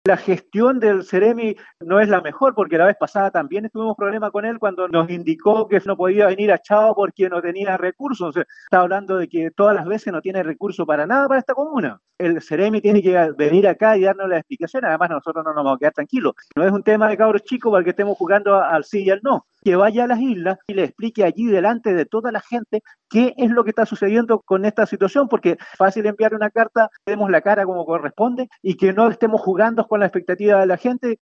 La gestión del Ceremi no es la mejor, porque la vez pasada también tuvimos problemas con él cuando nos indicó que no podía venir a Chao porque no tenía recursos. O sea, está hablando de que todas las veces no tiene recursos para nada para esta comuna. El Ceremi tiene que venir acá y darnos la explicación. Además, nosotros no nos vamos a quedar tranquilos. No es un tema de cabros chicos para que estemos jugando al sí y al no. Que vaya a las islas y le explique allí delante de toda la gente qué es lo que está sucediendo con esta situación, porque es fácil enviar una carta, demos la cara como corresponde y que no estemos jugando con la expectativa de la gente